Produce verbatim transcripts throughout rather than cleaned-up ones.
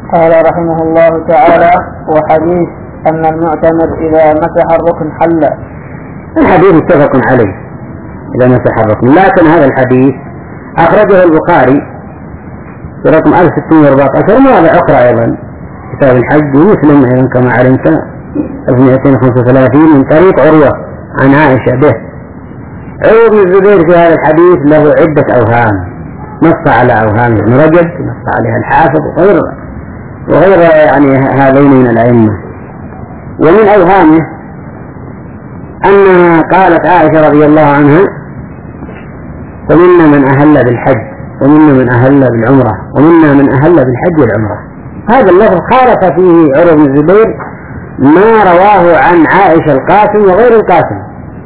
قال رحمه الله تعالى: وحديث أن المعتمر إذا مسح الركن حل. الحديث متفق عليه إذا مسح الركن، لكن هذا الحديث أخرجه البخاري في رقم ألف وستمائة وأربعة عشر ومواضع أخرى أيضا كتاب الحج، ومسلم أيضا كما علمت ألف ومئتين وخمسة وثلاثين من طريق عروة عن عائشة به. عروة بن الزبير في هذا الحديث له عدة أوهام نص على أوهام ابن رجب، نص عليها الحافظ وغير وغير يعني هذين من الأئمة. ومن أوهامه أنها قالت عائشة رضي الله عنها: ومنا من أهل بالحج ومنا من أهل بالعمرة ومنا من أهل بالحج والعمرة. هذا اللفظ خالف فيه عروة بن الزبير ما رواه عن عائشة القاسم وغير القاسم،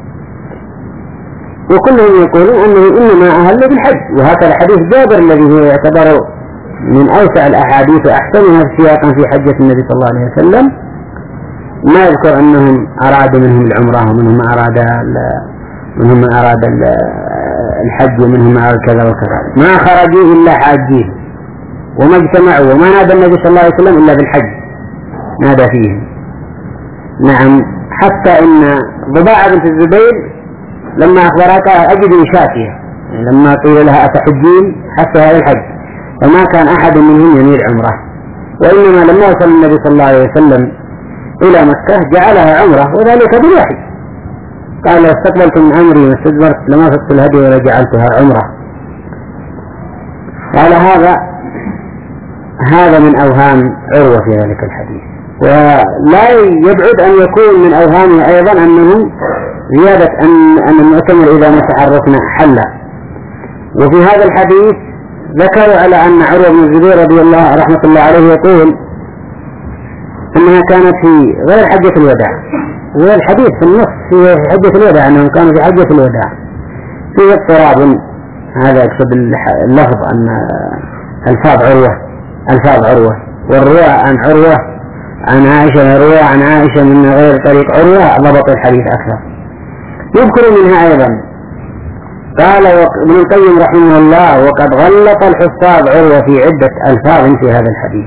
وكلهم يقولون أنه إنما أهل بالحج. وهكذا حديث جابر الذي هو يعتبر من أوسع الأحاديث وأحسنها سياقا في حجة النبي صلى الله عليه وسلم ما يذكر أنهم أرادوا منهم العمرة ومنهم أراد منهم أراد الحج ومنهم أراد كذا وكذا، ما خرجوا إلا حاجين وما اجتمعوا، وما نادى النبي صلى الله عليه وسلم إلا بالحج نادى فيهم. نعم، حتى إن ضباعة بنت الزبير لما أخبرتها أجد شاتية، لما قيل لها أتحجين حتى هذا الحج، فما كان أحد منهم ينير عمره، وإنما لما وصل النبي صلى الله عليه وسلم إلى مكة جعلها عمره، وذلك بالوحي. قال: استقبلت من أمري واستدبرت لما فقت الهدي ولا جعلتها عمره. قال: هذا هذا من أوهام عروة في ذلك الحديث. ولا يبعد أن يكون من أوهامه أيضا أنهم زيادة أن أن المعتمر إذا مسح الركن حل. وفي هذا الحديث ذكروا على أن عروة بن الزبير رضي الله رحمة الله عليه يقول أنها كانت في غير حجة الوداع، غير الحديث في النص في حجة الوداع أنهم كانوا في حجة الوداع في اضطراب. هذا يقصد اللفظ أن الفاظ عروة الفاظ عروة والرواية عن عروة عن عائشة الرواية عن عائشة من غير طريق عروة ضبط الحديث أكثر. يذكر منها أيضا قال ابن القيم رحمه الله: وقد غلط الحفاظ عروة في عدة ألفاظ في هذا الحديث.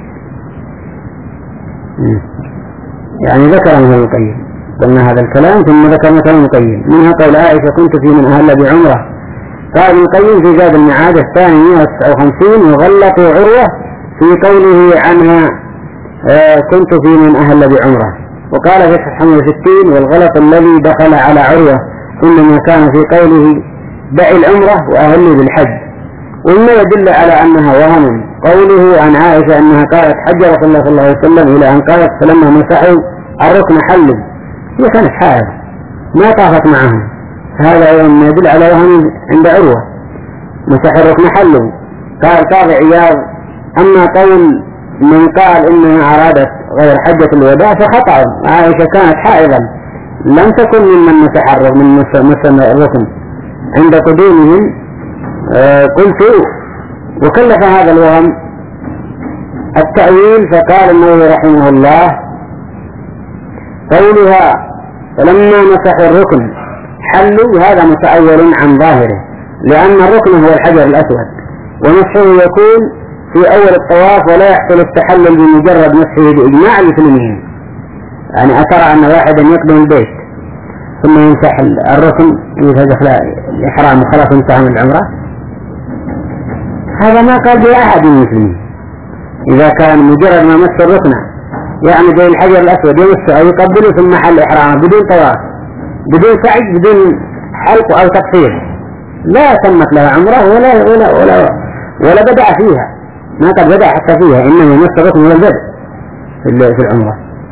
يعني ذكر ابن القيم، قلنا هذا الكلام ثم ذكرنا كلام ابن القيم، منها قول عائشة: كنت في من أهل بعمرة. قال ابن القيم في زاد المعاد الثاني مئة وتسعة وخمسين: وغلطوا عروة في قوله عنها آه كنت في من أهل بعمرة. وقال في حمد ستين: والغلط الذي دخل على عروة إنما كان في قوله دع العمرة وأهلي بالحج. وما يدل على أنها وهم قوله عن عائشة أنها قالت: حج رسول الله صلى الله عليه وسلم إلى أن قالت: فلما مسحوا الركن حلوا. هي كانت حائض ما طافت معهم، هذا أيضا ما يدل على وهم عند عروة. مسح الركن حلوا. قال قاضي عياض: أما قول من قال إنها أرادت غير حجة الوداع فخطأ، عائشة كانت حائضا لم تكن ممن مسح الركن من مسح الركن عند قدومهم. آه قلت: وكلف هذا الوهم التأويل، فقال النووي رحمه الله: قولها فلما مسحوا الركن حلوا هذا متأول عن ظاهره، لأن الركن هو الحجر الأسود، ومسحه يكون في أول الطواف ولا يحصل التحلل بمجرد مسحه بإجماع المسلمين. يعني أترى أن واحدا يقدم البيت ثم يمسح الركن يتدخل الإحرام وخلاص انتهى من العمرة؟ هذا ما قال به أحد من المسلمين. إذا كان مجرد ما مس الركن يعني زي الحجر الأسود يمسه أو يقبله ثم حل إحرامه بدون طواف بدون سعي بدون حلق أو تقصير، لا تمت لها عمره ولا ولا ولا ولا بدأ فيها، ما قد بدأ حتى فيها، إنما مس الركن هو البدء في العمرة.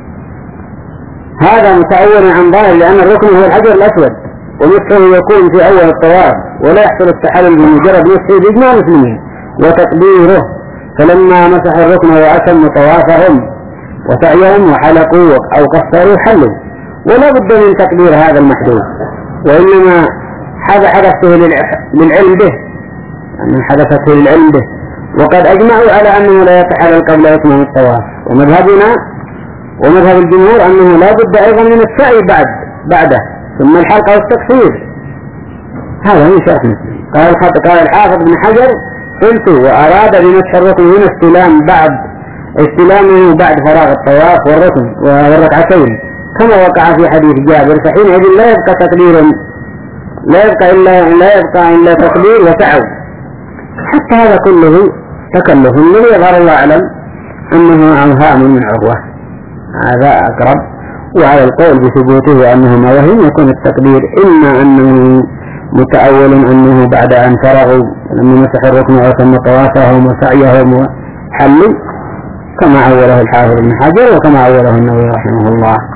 هذا متأول عن ظاهر، لأن الركن هو الحجر الأسود ومسحه يكون في أول الطواف ولا يحصل التحلل بمجرد مسحه بإجماع المسلمين وتقديره. فلما مسح الركن وأتم طوافهم وسعيهم وحلقوا أو قصروا حلوا، ولا بد من تقدير هذا المحدود، وإنما حدثته للعلم به، أن حدثته للعلم به. وقد أجمعوا على أنه لا يتحلل قبل إتمام الطواف، ومذهبنا ومذهب الجمهور أنه لا بد أيضا من السعي بعد بعده ثم الحلقة والتقصير. هذا من شرح مسلم. قال قال الحافظ بن حجر: قلت: وأراد بمسح الركن هنا استلام بعد استلامه بعد فراغ الطواف والركن والركعتين كما وقع في حديث جابر، فحينئذ لا يبقى تقدير لا يبقى إلا لا يبقى إلا تقدير وسعو. حتى هذا كله تكلف، الذي يظهر الله أعلم أنه أوهام من عروة، هذا أقرب. وعلى القول بثبوته أنه ما وهم يكون التقدير إما أنه متأول أنه بعد أن فرغوا لما مسح الركن وتم طوافهم وسعيهم وحلوا كما أوله الحافظ ابن حجر وكما أوله النووي رحمه الله.